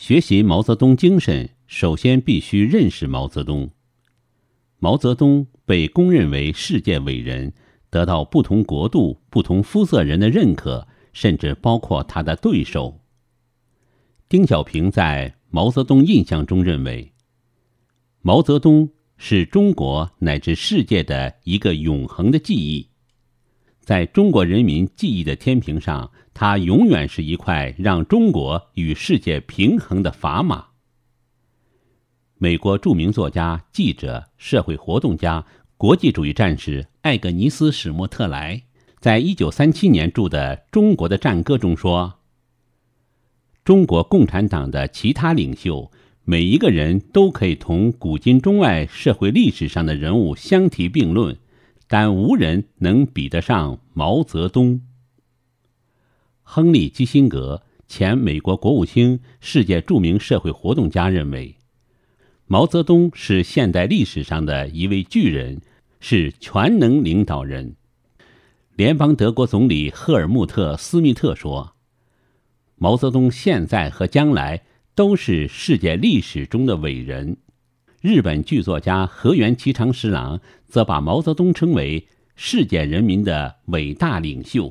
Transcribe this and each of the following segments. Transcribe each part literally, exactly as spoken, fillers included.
学习毛泽东精神，首先必须认识毛泽东。毛泽东被公认为世界伟人，得到不同国度、不同肤色人的认可，甚至包括他的对手。丁小平在《毛泽东印象》中认为，毛泽东是中国乃至世界的一个永恒的记忆。在中国人民记忆的天平上，它永远是一块让中国与世界平衡的砝码。美国著名作家、记者、社会活动家、国际主义战士艾格尼斯·史莫特莱在一九三七年著的《中国的战歌》中说，中国共产党的其他领袖，每一个人都可以同古今中外社会历史上的人物相提并论，但无人能比得上毛泽东。亨利·基辛格，前美国国务卿、世界著名社会活动家认为，毛泽东是现代历史上的一位巨人，是全能领导人。联邦德国总理赫尔穆特·斯密特说，毛泽东现在和将来都是世界历史中的伟人。日本剧作家河原齐长十郎则把毛泽东称为世界人民的伟大领袖。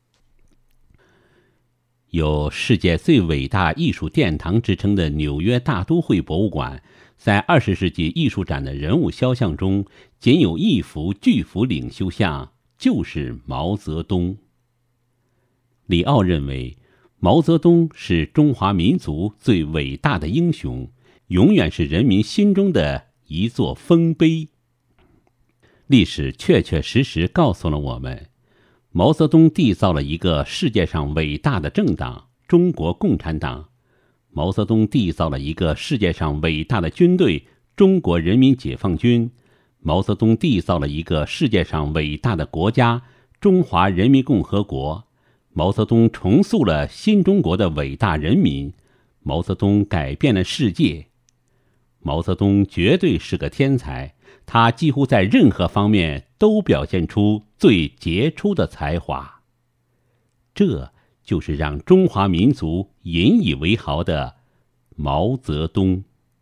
有世界最伟大艺术殿堂之称的纽约大都会博物馆，在二十世纪艺术展的人物肖像中，仅有一幅巨幅领袖像，就是毛泽东。李奥认为，毛泽东是中华民族最伟大的英雄，永远是人民心中的一座丰碑。历史确确实实告诉了我们，毛泽东缔造了一个世界上伟大的政党——中国共产党；毛泽东缔造了一个世界上伟大的军队——中国人民解放军；毛泽东缔造了一个世界上伟大的国家——中华人民共和国；毛泽东重塑了新中国的伟大人民；毛泽东改变了世界。毛泽东绝对是个天才，他几乎在任何方面都表现出最杰出的才华。这就是让中华民族引以为豪的毛泽东。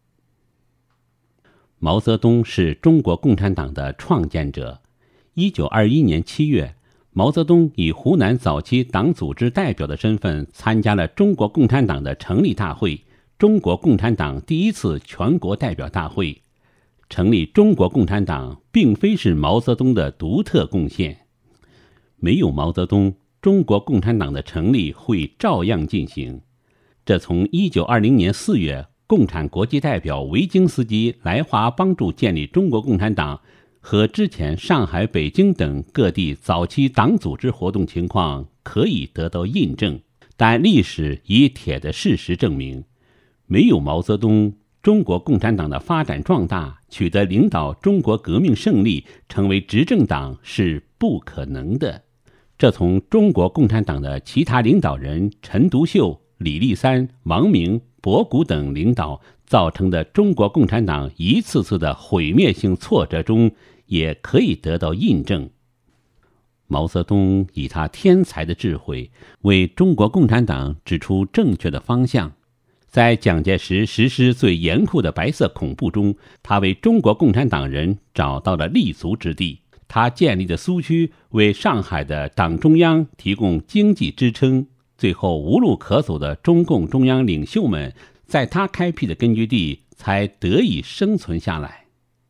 毛泽东是中国共产党的创建者。一九二一年七月，毛泽东以湖南早期党组织代表的身份参加了中国共产党的成立大会，中国共产党第一次全国代表大会。成立中国共产党并非是毛泽东的独特贡献，没有毛泽东，中国共产党的成立会照样进行。这从一九二零年四月共产国际代表维京斯基来华帮助建立中国共产党，和之前上海、北京等各地早期党组织活动情况可以得到印证。但历史以铁的事实证明，没有毛泽东，中国共产党的发展壮大，取得领导中国革命胜利，成为执政党是不可能的。这从中国共产党的其他领导人陈独秀、李立三、王明、博古等领导造成的中国共产党一次次的毁灭性挫折中也可以得到印证。毛泽东以他天才的智慧为中国共产党指出正确的方向。在蒋介石实施最严酷的白色恐怖中，他为中国共产党人找到了立足之地。他建立的苏区为上海的党中央提供经济支撑，最后无路可走的中共中央领袖们在他开辟的根据地才得以生存下来。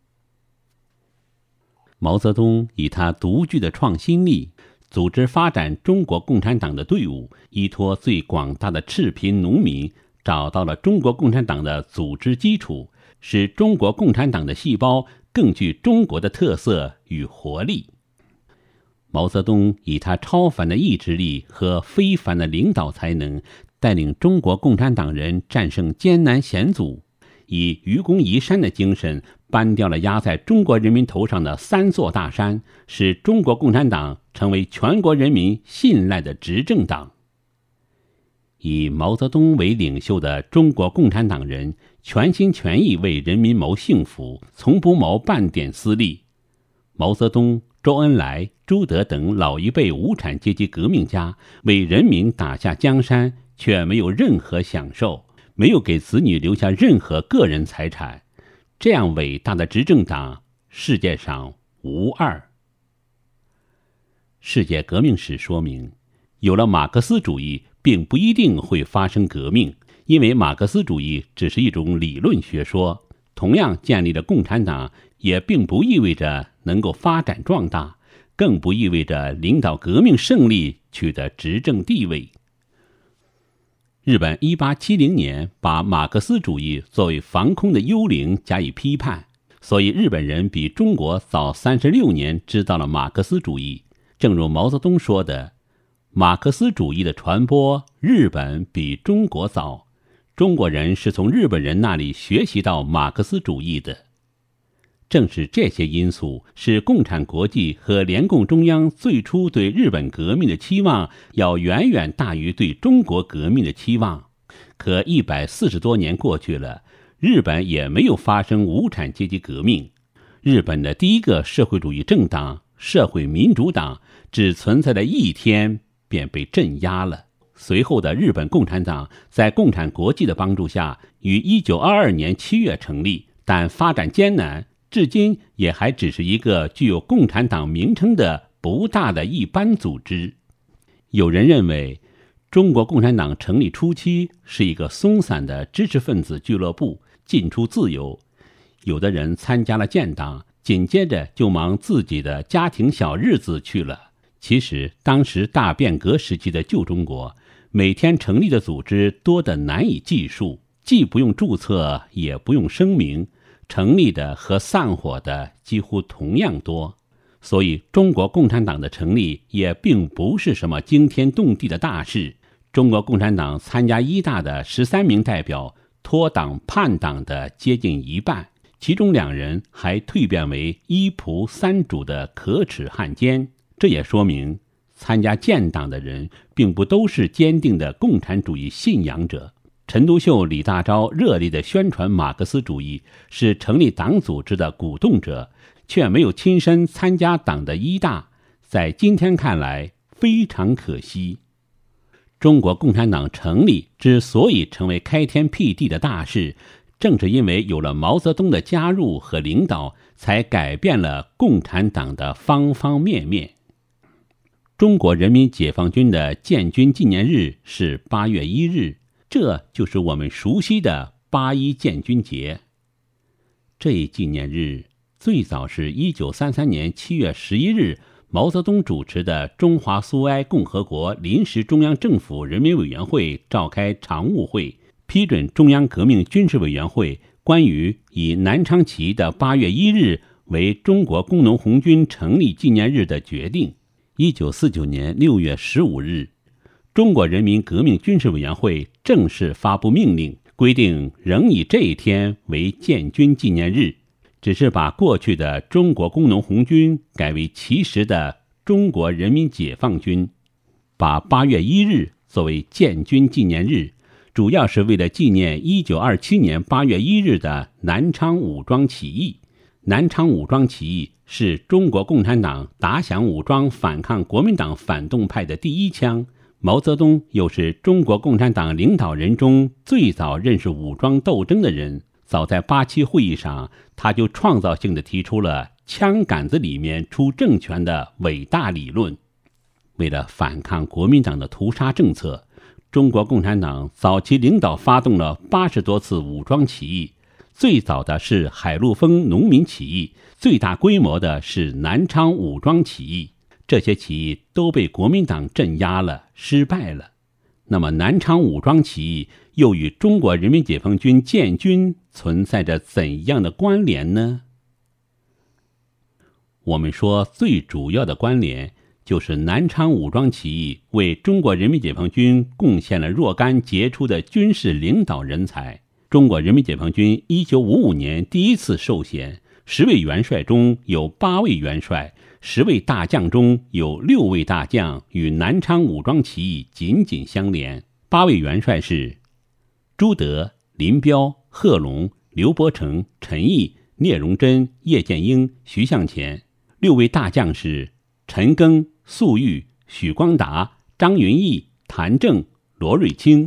毛泽东以他独具的创新力组织发展中国共产党的队伍，依托最广大的赤贫农民，找到了中国共产党的组织基础，使中国共产党的细胞更具中国的特色与活力。毛泽东以他超凡的意志力和非凡的领导才能，带领中国共产党人战胜艰难险阻，以愚公移山的精神搬掉了压在中国人民头上的三座大山，使中国共产党成为全国人民信赖的执政党。以毛泽东为领袖的中国共产党人全心全意为人民谋幸福，从不谋半点私利。毛泽东、周恩来、朱德等老一辈无产阶级革命家为人民打下江山，却没有任何享受， 没有给子女留下任何个人财产，这样伟大的执政党，世界上无二。世界革命史说明，有了马克思主义，并不一定会发生革命，因为马克思主义只是一种理论学说。同样建立了共产党，也并不意味着能够发展壮大，更不意味着领导革命胜利，取得执政地位。日本一八七零年把马克思主义作为防空的幽灵加以批判，所以日本人比中国早三十六年知道了马克思主义。正如毛泽东说的，马克思主义的传播，日本比中国早，中国人是从日本人那里学习到马克思主义的。正是这些因素，使共产国际和联共中央最初对日本革命的期望要远远大于对中国革命的期望。可一百四十多年过去了，日本也没有发生无产阶级革命。日本的第一个社会主义政党社会民主党只存在了一天便被镇压了。随后的日本共产党在共产国际的帮助下，于一九二二年七月成立，但发展艰难，至今也还只是一个具有共产党名称的不大的一般组织。有人认为，中国共产党成立初期是一个松散的知识分子俱乐部，进出自由。有的人参加了建党，紧接着就忙自己的家庭小日子去了。其实当时大变革时期的旧中国，每天成立的组织多得难以计数，既不用注册，也不用声明，成立的和散伙的几乎同样多。所以中国共产党的成立也并不是什么惊天动地的大事。中国共产党参加一大的十三名代表，脱党叛党的接近一半，其中两人还蜕变为一仆三主的可耻汉奸。这也说明参加建党的人并不都是坚定的共产主义信仰者。陈独秀、李大钊热烈地宣传马克思主义，是成立党组织的鼓动者，却没有亲身参加党的一大，在今天看来非常可惜。中国共产党成立之所以成为开天辟地的大事，正是因为有了毛泽东的加入和领导，才改变了共产党的方方面面。中国人民解放军的建军纪念日是八月一日，这就是我们熟悉的八一建军节。这一纪念日最早是一九三三年七月十一日，毛泽东主持的中华苏维埃共和国临时中央政府人民委员会召开常务会，批准中央革命军事委员会关于以南昌起义的八月一日为中国工农红军成立纪念日的决定。一九四九年六月十五日，中国人民革命军事委员会正式发布命令，规定仍以这一天为建军纪念日，只是把过去的中国工农红军改为其时的中国人民解放军。把八月一日作为建军纪念日，主要是为了纪念一九二七年八月一日的南昌武装起义。南昌武装起义是中国共产党打响武装反抗国民党反动派的第一枪。毛泽东又是中国共产党领导人中最早认识武装斗争的人，早在八七会议上，他就创造性地提出了枪杆子里面出政权的伟大理论。为了反抗国民党的屠杀政策，中国共产党早期领导发动了八十多次武装起义，最早的是海陆丰农民起义，最大规模的是南昌武装起义。这些起义都被国民党镇压了，失败了。那么南昌武装起义又与中国人民解放军建军存在着怎样的关联呢？我们说最主要的关联就是南昌武装起义为中国人民解放军贡献了若干杰出的军事领导人才。中国人民解放军一九五五年第一次授衔，十位元帅中有八位元帅，十位大将中有六位大将与南昌武装起义紧紧相连。八位元帅是朱德、林彪、贺龙、刘伯承、陈毅、聂荣臻、叶剑英、徐向前。六位大将是陈赓、粟裕、许光达、张云逸、谭政、罗瑞卿。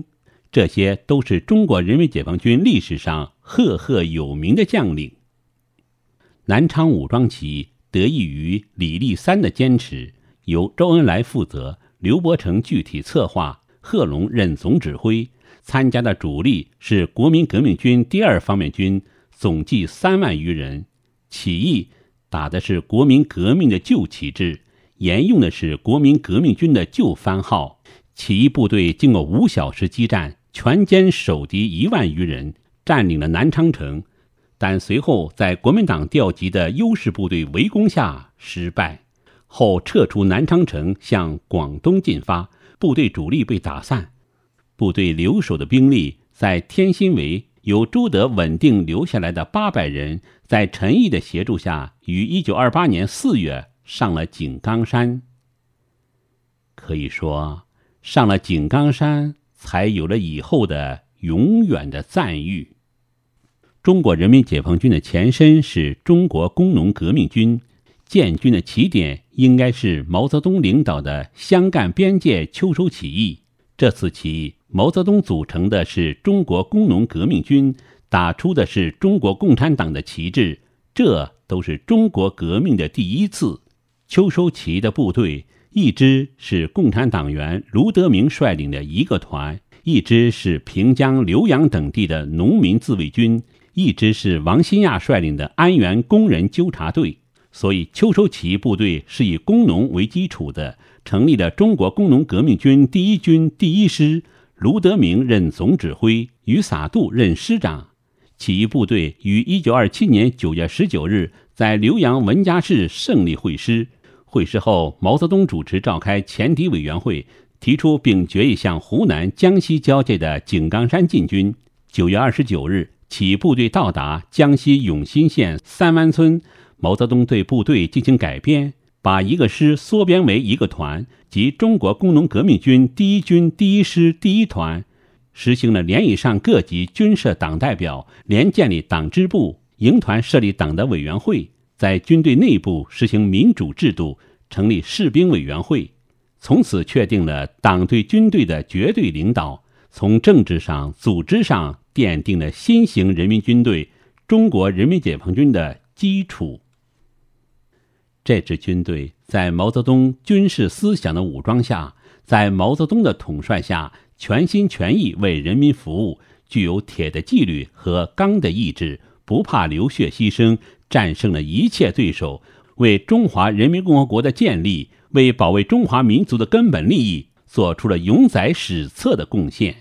这些都是中国人民解放军历史上赫赫有名的将领。南昌武装起义得益于李立三的坚持，由周恩来负责，刘伯承具体策划，贺龙任总指挥。参加的主力是国民革命军第二方面军，总计三万余人。起义打的是国民革命的旧旗帜，沿用的是国民革命军的旧番号。起义部队经过五小时激战，全歼守敌一万余人，占领了南昌城，但随后在国民党调集的优势部队围攻下失败，后撤出南昌城，向广东进发，部队主力被打散。部队留守的兵力在天心围由朱德稳定留下来的八百人，在陈毅的协助下，于一九二八年四月上了井冈山。可以说，上了井冈山，才有了以后的永远的赞誉。中国人民解放军的前身是中国工农革命军，建军的起点应该是毛泽东领导的湘赣边界秋收起义。这次起义，毛泽东组成的是中国工农革命军，打出的是中国共产党的旗帜，这都是中国革命的第一次。秋收起义的部队，一支是共产党员卢德铭率领的一个团，一支是平江、浏阳等地的农民自卫军，一支是王新亚率领的安源工人纠察队。所以秋收起义部队是以工农为基础的，成立了中国工农革命军第一军第一师，卢德铭任总指挥，于洒度任师长。起义部队于一九二七年九月十九日在浏阳文家市胜利会师。会师后，毛泽东主持召开前敌委员会，提出并决议向湖南、江西交界的井冈山进军。九月二十九日，起义部队到达江西永新县三湾村，毛泽东对部队进行改编，把一个师缩编为一个团，即中国工农革命军第一军第一师第一团，实行了连以上各级军设党代表，连建立党支部，营团设立党的委员会，在军队内部实行民主制度，成立士兵委员会，从此确定了党对军队的绝对领导，从政治上、组织上奠定了新型人民军队中国人民解放军的基础。这支军队在毛泽东军事思想的武装下，在毛泽东的统帅下，全心全意为人民服务，具有铁的纪律和刚的意志，不怕流血牺牲，战胜了一切对手，为中华人民共和国的建立，为保卫中华民族的根本利益，做出了永载史册的贡献。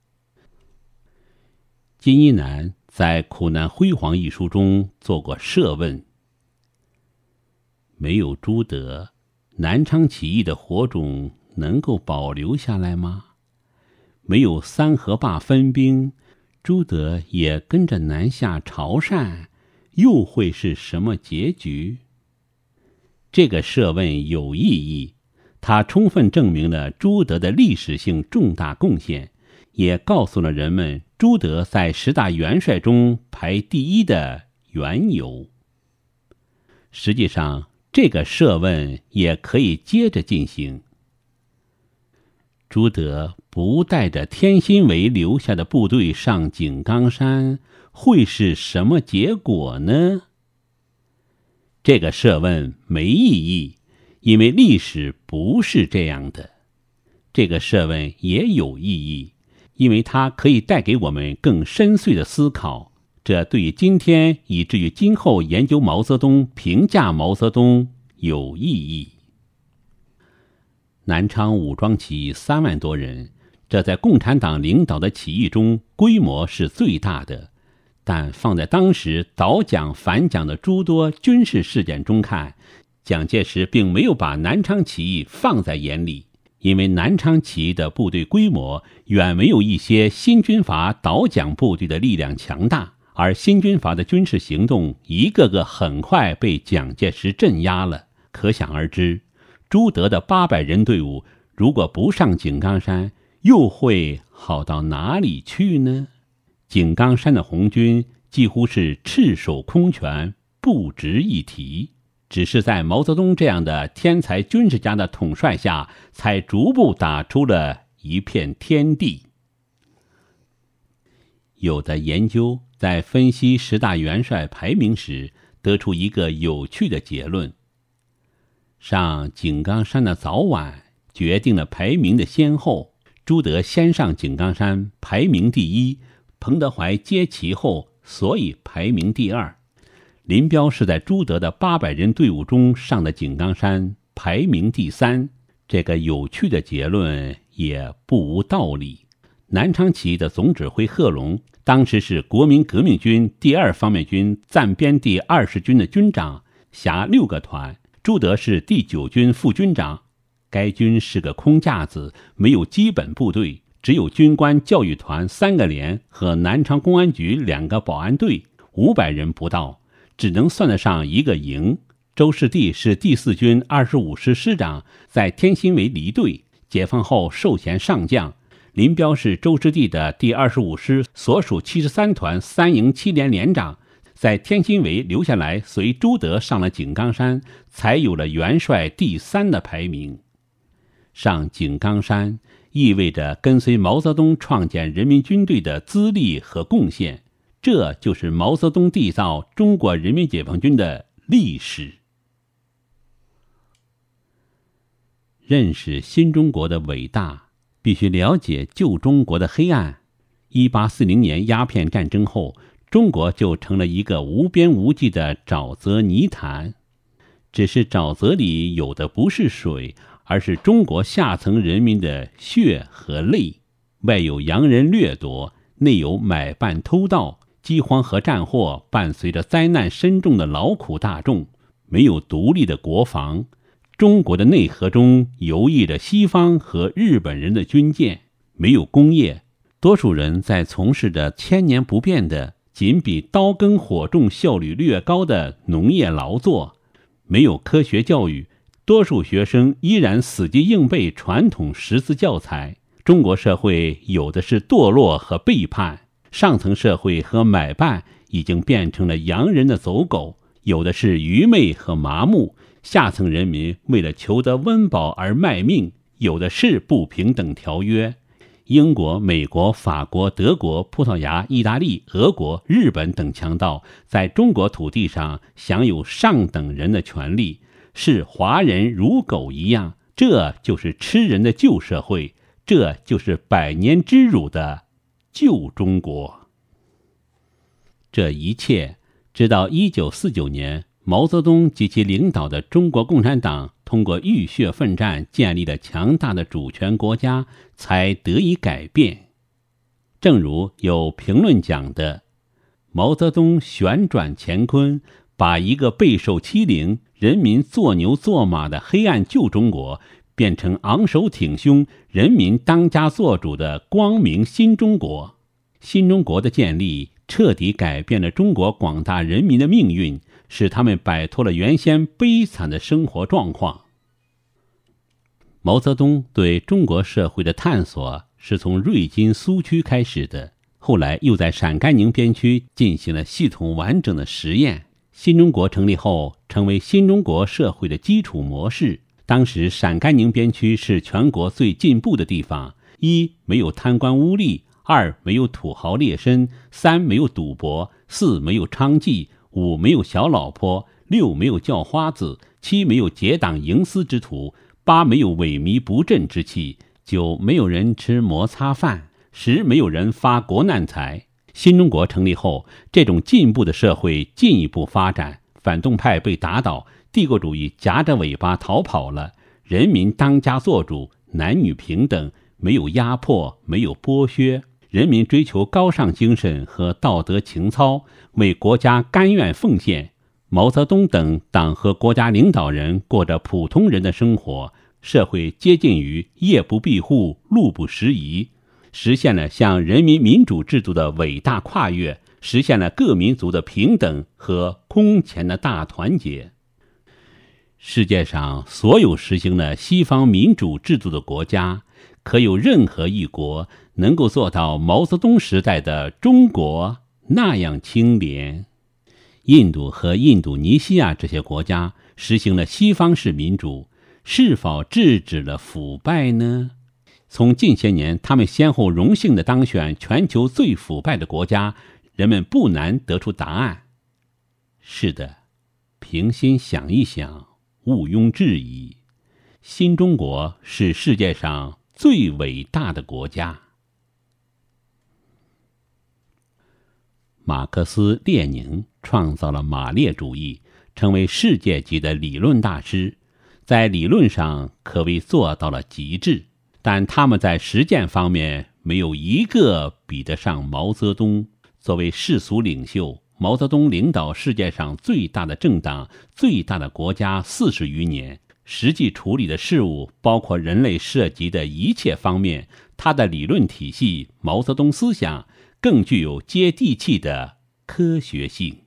金一南在《苦难辉煌》一书中做过设问：没有朱德，南昌起义的火种能够保留下来吗？没有三河坝分兵，朱德也跟着南下潮汕，又会是什么结局？这个设问有意义，它充分证明了朱德的历史性重大贡献，也告诉了人们朱德在十大元帅中排第一的缘由。实际上，这个设问也可以接着进行。朱德不带着天心围留下的部队上井冈山，会是什么结果呢？这个设问没意义，因为历史不是这样的。这个设问也有意义，因为它可以带给我们更深邃的思考，这对于今天以至于今后研究毛泽东、评价毛泽东有意义。南昌武装起义三万多人，这在共产党领导的起义中规模是最大的，但放在当时倒蒋反蒋的诸多军事事件中看，蒋介石并没有把南昌起义放在眼里，因为南昌起义的部队规模远没有一些新军阀倒蒋部队的力量强大，而新军阀的军事行动一个个很快被蒋介石镇压了。可想而知，朱德的八百人队伍如果不上井冈山，又会好到哪里去呢？井冈山的红军几乎是赤手空拳，不值一提，只是在毛泽东这样的天才军事家的统帅下，才逐步打出了一片天地。 有的研究在分析十大元帅排名时，得出一个有趣的结论：上井冈山的早晚决定了排名的先后。朱德先上井冈山，排名第一；彭德怀接其后，所以排名第二。林彪是在朱德的八百人队伍中上的井冈山，排名第三。这个有趣的结论也不无道理。南昌起义的总指挥贺龙，当时是国民革命军第二方面军暂编第二十军的军长，辖六个团。朱德是第九军副军长，该军是个空架子，没有基本部队，只有军官教育团三个连和南昌公安局两个保安队，五百人不到，只能算得上一个营。周士第是第四军二十五师师长，在天心围离队，解放后授衔上将。林彪是周士第的第二十五师所属七十三团三营七连连长，在天心围留下来，随朱德上了井冈山，才有了元帅第三的排名。上井冈山意味着跟随毛泽东创建人民军队的资历和贡献，这就是毛泽东缔造中国人民解放军的历史。认识新中国的伟大，必须了解旧中国的黑暗。一八四零年鸦片战争后，中国就成了一个无边无际的沼泽泥潭，只是沼泽里有的不是水，而是中国下层人民的血和泪。外有洋人掠夺，内有买办偷盗，饥荒和战祸伴随着灾难深重的劳苦大众，没有独立的国防。中国的内河中游弋着西方和日本人的军舰，没有工业，多数人在从事着千年不变的仅比刀耕火种效率略高的农业劳作，没有科学教育，多数学生依然死记硬背传统识字教材。中国社会有的是堕落和背叛，上层社会和买办已经变成了洋人的走狗，有的是愚昧和麻木，下层人民为了求得温饱而卖命，有的是不平等条约。英国、美国、法国、德国、葡萄牙、意大利、俄国、日本等强盗在中国土地上享有上等人的权利，视华人如狗一样。这就是吃人的旧社会，这就是百年之辱的旧中国。这一切直到一九四九年，毛泽东及其领导的中国共产党通过浴血奋战建立了强大的主权国家，才得以改变。正如有评论讲的，毛泽东旋转乾坤，把一个备受欺凌、人民做牛做马的黑暗旧中国，变成昂首挺胸、人民当家作主的光明新中国。新中国的建立彻底改变了中国广大人民的命运，使他们摆脱了原先悲惨的生活状况。毛泽东对中国社会的探索是从瑞金苏区开始的，后来又在陕甘宁边区进行了系统完整的实验。新中国成立后，成为新中国社会的基础模式。当时陕甘宁边区是全国最进步的地方：一、没有贪官污吏；二、没有土豪劣绅；三、没有赌博；四、没有娼妓；五、没有小老婆；六、没有叫花子；七、没有结党营私之徒；八、没有萎靡不振之气；九、没有人吃摩擦饭；十、没有人发国难财。新中国成立后，这种进步的社会进一步发展，反动派被打倒，帝国主义夹着尾巴逃跑了，人民当家作主，男女平等，没有压迫，没有剥削，人民追求高尚精神和道德情操，为国家甘愿奉献。毛泽东等党和国家领导人过着普通人的生活，社会接近于夜不闭户，路不拾遗，实现了向人民民主制度的伟大跨越，实现了各民族的平等和空前的大团结。世界上所有实行了西方民主制度的国家，可有任何一国能够做到毛泽东时代的中国那样清廉？印度和印度尼西亚这些国家实行了西方式民主，是否制止了腐败呢？ 从近些年他们先后荣幸地当选全球最腐败的国家，人们不难得出答案。是的，平心想一想，毋庸置疑，新中国是世界上最伟大的国家。马克思列宁创造了马列主义，成为世界级的理论大师，在理论上可谓做到了极致，但他们在实践方面没有一个比得上毛泽东。作为世俗领袖，毛泽东领导世界上最大的政党、最大的国家四十余年，实际处理的事物包括人类涉及的一切方面，他的理论体系毛泽东思想更具有接地气的科学性。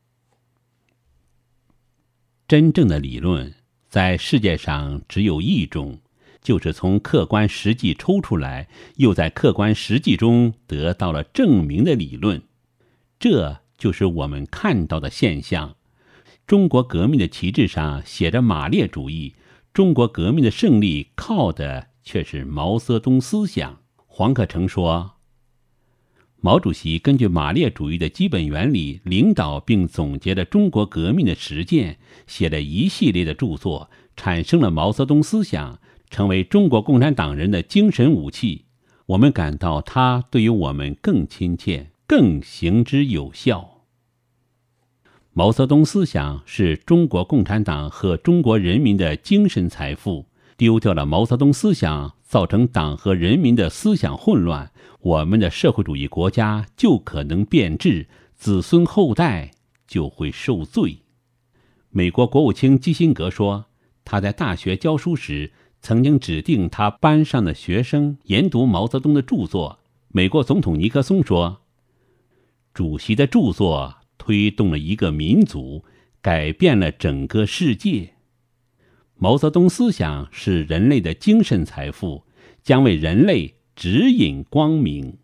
真正的理论在世界上只有一种，就是从客观实际抽出来，又在客观实际中得到了证明的理论。这就是我们看到的现象。中国革命的旗帜上写着马列主义，中国革命的胜利靠的却是毛泽东思想。黄克诚说，毛主席根据马列主义的基本原理，领导并总结了中国革命的实践，写了一系列的著作，产生了毛泽东思想，成为中国共产党人的精神武器。我们感到它对于我们更亲切，更行之有效。毛泽东思想是中国共产党和中国人民的精神财富，丢掉了毛泽东思想，造成党和人民的思想混乱，我们的社会主义国家就可能变质，子孙后代就会受罪。美国国务卿基辛格说，他在大学教书时曾经指定他班上的学生研读毛泽东的著作。美国总统尼克松说，主席的著作推动了一个民族，改变了整个世界。毛泽东思想是人类的精神财富，将为人类指引光明。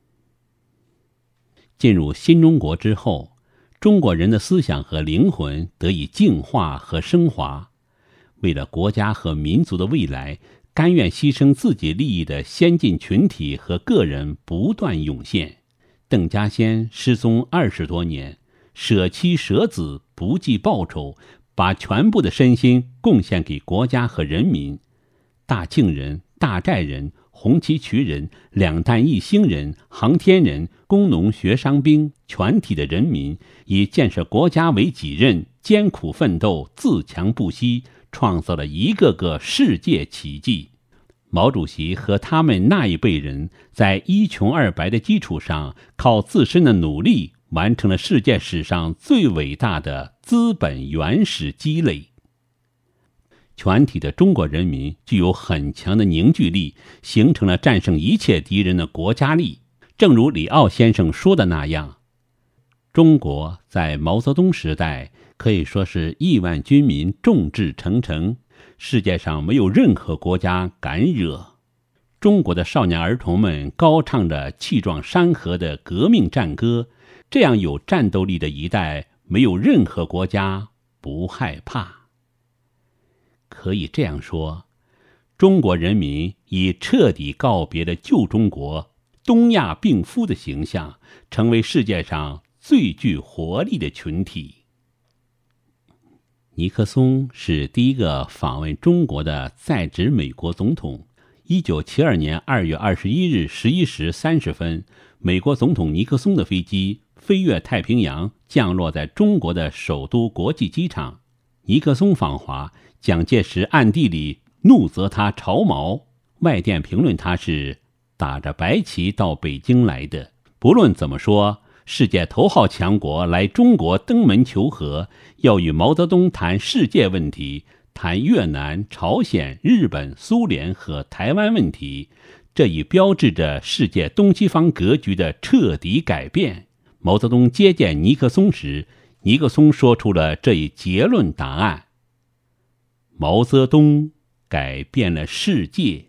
进入新中国之后，中国人的思想和灵魂得以净化和升华。为了国家和民族的未来，甘愿牺牲自己利益的先进群体和个人不断涌现。邓稼先失踪二十多年，舍妻舍子，不计报酬，把全部的身心贡献给国家和人民。大庆人、大寨人、红旗渠人、两弹一星人、航天人、工农学商兵，全体的人民以建设国家为己任，艰苦奋斗，自强不息，创造了一个个世界奇迹。毛主席和他们那一辈人在一穷二白的基础上，靠自身的努力完成了世界史上最伟大的资本原始积累。全体的中国人民具有很强的凝聚力，形成了战胜一切敌人的国家力。正如李奥先生说的那样，中国在毛泽东时代可以说是亿万军民众志成城，世界上没有任何国家敢惹。中国的少年儿童们高唱着气壮山河的革命战歌，这样有战斗力的一代，没有任何国家不害怕。可以这样说，中国人民已彻底告别了旧中国东亚病夫的形象，成为世界上最具活力的群体。尼克松是第一个访问中国的在职美国总统。一九七二年二月二十一日十一时三十分，美国总统尼克松的飞机飞越太平洋，降落在中国的首都国际机场。尼克松访华，蒋介石暗地里怒责他朝毛，外电评论他是打着白旗到北京来的。不论怎么说，世界头号强国来中国登门求和，要与毛泽东谈世界问题，谈越南、朝鲜、日本、苏联和台湾问题，这已标志着世界东西方格局的彻底改变。毛泽东接见尼克松时，尼克松说出了这一结论答案：毛泽东改变了世界。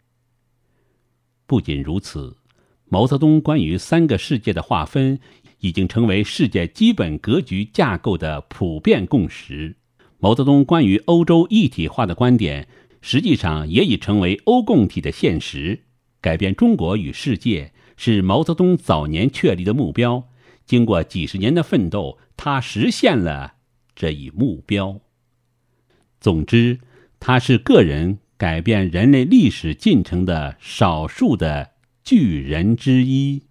不仅如此，毛泽东关于三个世界的划分已经成为世界基本格局架构的普遍共识。毛泽东关于欧洲一体化的观点实际上也已成为欧共体的现实。改变中国与世界是毛泽东早年确立的目标，经过几十年的奋斗，他实现了这一目标。总之，他是个人改变人类历史进程的少数的巨人之一。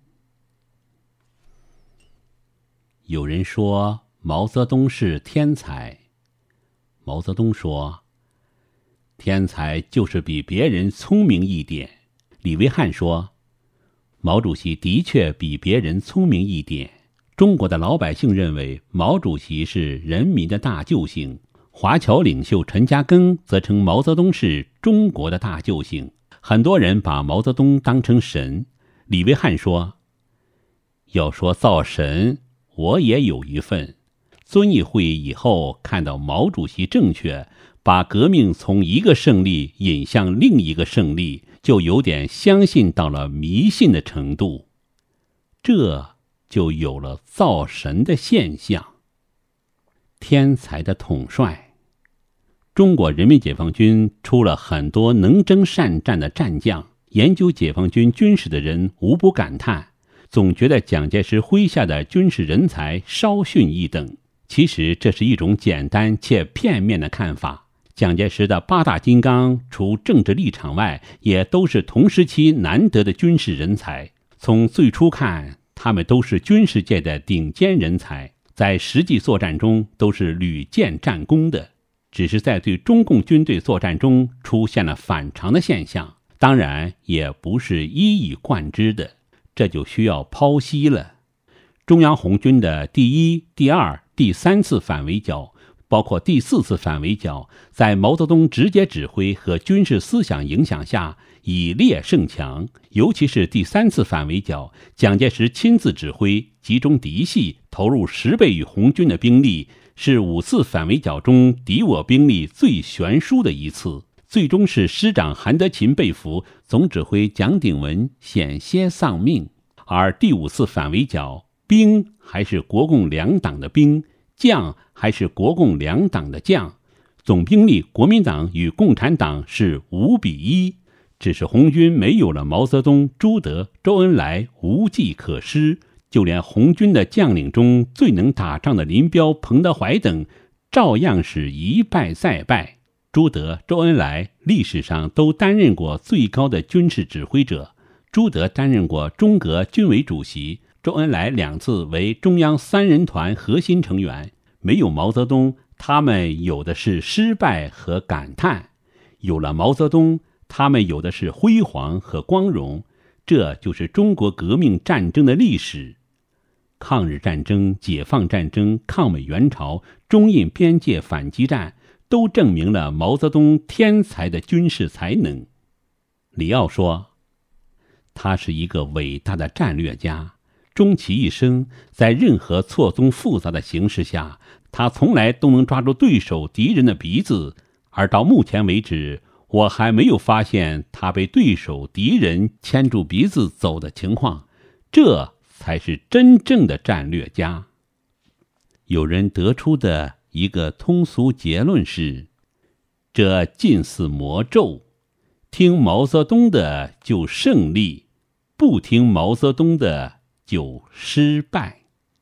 有人说毛泽东是天才，毛泽东说，天才就是比别人聪明一点。李维汉说，毛主席的确比别人聪明一点。中国的老百姓认为毛主席是人民的大救星，华侨领袖陈嘉庚则称毛泽东是中国的大救星。很多人把毛泽东当成神。李维汉说，要说造神，我也有一份。遵义会议以后，看到毛主席正确把革命从一个胜利引向另一个胜利，就有点相信到了迷信的程度，这就有了造神的现象。天才的统帅，中国人民解放军出了很多能征善战的战将，研究解放军军事的人无不感叹，总觉得蒋介石麾下的军事人才稍逊一等。其实这是一种简单且片面的看法。蒋介石的八大金刚除政治立场外，也都是同时期难得的军事人才。从最初看，他们都是军事界的顶尖人才，在实际作战中都是屡建战功的，只是在对中共军队作战中出现了反常的现象，当然也不是一以贯之的，这就需要剖析了。中央红军的第一、第二、第三次反围剿，包括第四次反围剿，在毛泽东直接指挥和军事思想影响下以劣胜强。尤其是第三次反围剿，蒋介石亲自指挥，集中嫡系，投入十倍于红军的兵力，是五次反围剿中敌我兵力最悬殊的一次。最终是师长韩德勤被俘，总指挥蒋鼎文险些丧命。而第五次反围剿，兵还是国共两党的兵，将还是国共两党的将，总兵力国民党与共产党是五比一，只是红军没有了毛泽东、朱德、周恩来，无计可施。就连红军的将领中最能打仗的林彪、彭德怀等，照样是一败再败。朱德、周恩来历史上都担任过最高的军事指挥者，朱德担任过中革军委主席，周恩来两次为中央三人团核心成员。没有毛泽东，他们有的是失败和感叹；有了毛泽东，他们有的是辉煌和光荣。这就是中国革命战争的历史。抗日战争、解放战争、抗美援朝、中印边界反击战，都证明了毛泽东天才的军事才能。李奥说，他是一个伟大的战略家，终其一生，在任何错综复杂的形势下，他从来都能抓住对手敌人的鼻子，而到目前为止，我还没有发现他被对手敌人牵住鼻子走的情况，这才是真正的战略家。有人得出的一个通俗结论是，这近似魔咒，听毛泽东的就胜利，不听毛泽东的就失败。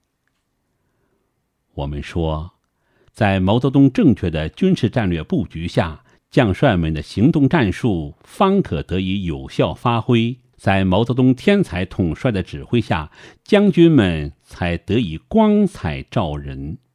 我们说，在毛泽东正确的军事战略布局下，将帅们的行动战术方可得以有效发挥，在毛泽东天才统帅的指挥下，将军们才得以光彩照人。